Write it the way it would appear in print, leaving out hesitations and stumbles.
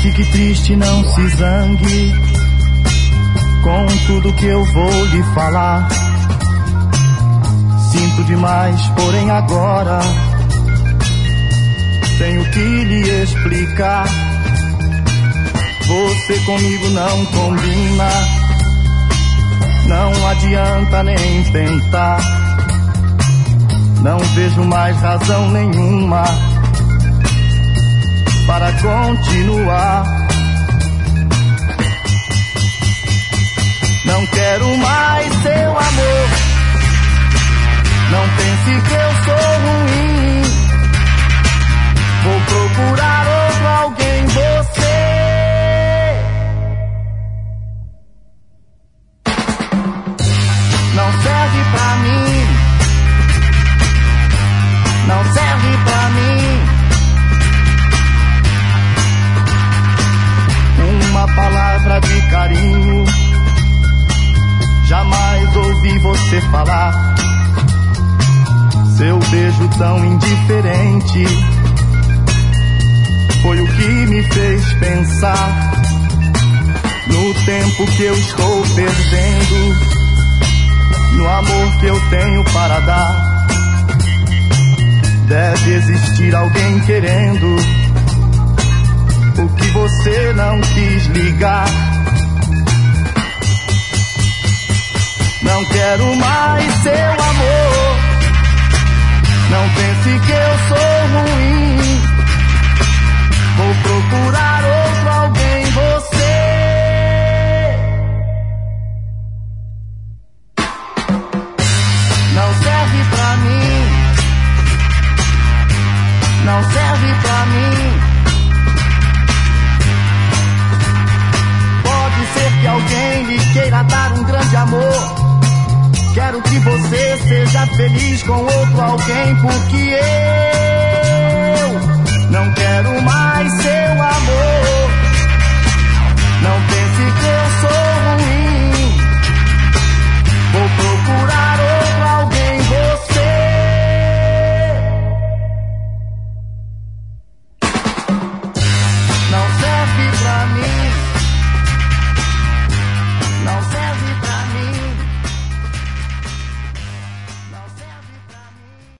fique triste, não se zangue com tudo que eu vou lhe falar. Sinto demais, porém agora tenho que lhe explicar. Você comigo não combina, não adianta nem tentar. Não vejo mais razão nenhuma para continuar. Não quero mais seu amor, não pense que eu sou ruim. Vou procurar outro alguém, você não serve pra mim, não serve pra mim. Uma palavra de carinho jamais ouvi você falar. Seu beijo tão indiferente foi o que me fez pensar no tempo que eu estou perdendo, no amor que eu tenho para dar. Deve existir alguém querendo o que você não quis ligar. Não quero mais seu amor, não pense que eu sou ruim. Vou procurar outro alguém, você não serve pra mim, não serve pra mim. Pode ser que alguém lhe queira dar um grande amor. Quero que você seja feliz com outro alguém, porque eu não quero mais